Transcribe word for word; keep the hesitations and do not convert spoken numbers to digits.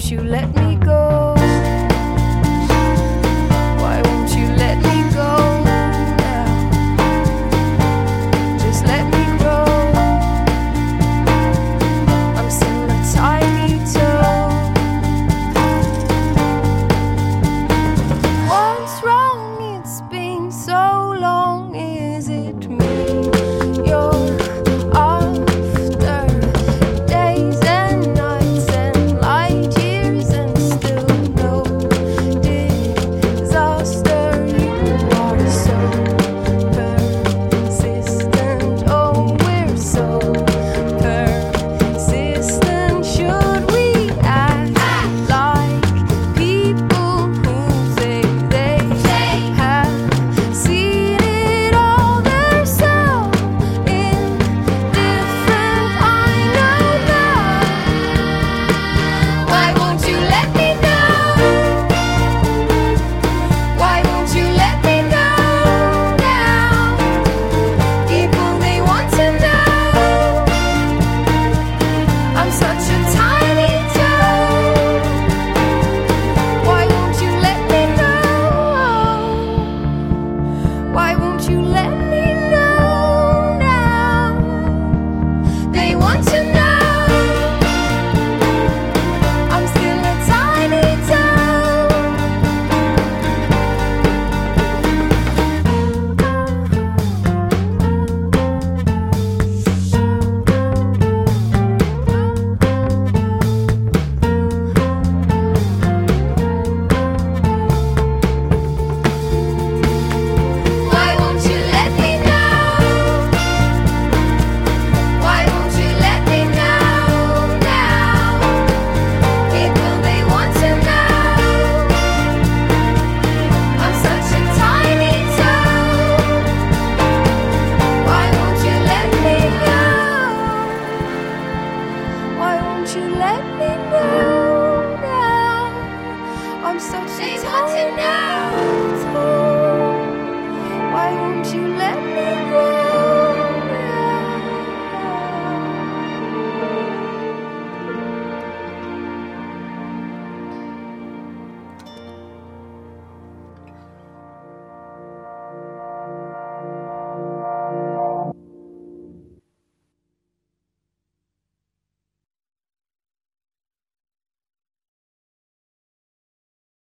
won't you let me go? Why won't you let me go now? Just let me grow. I'm still a tiny toad. What's wrong? It's been so long. Is it me you're after? Days and nights and light years and still no disaster. You are so persistent. Oh, we're so persistent. Should we act like people who say they have seen it all? They're so indifferent. I know now. Why won't you let me know? Why won't you let me know now? People, they want to know. I'm such a tiny toad. Why won't you let me know? Why won't you let me know now? They want to know. I'm still a tiny toad. Why won't you let me know? Why won't you let me know now? People, they want to know. I'm such a tiny toad. Why won't you let me know? Why won't you let me know now? I'm such a tiny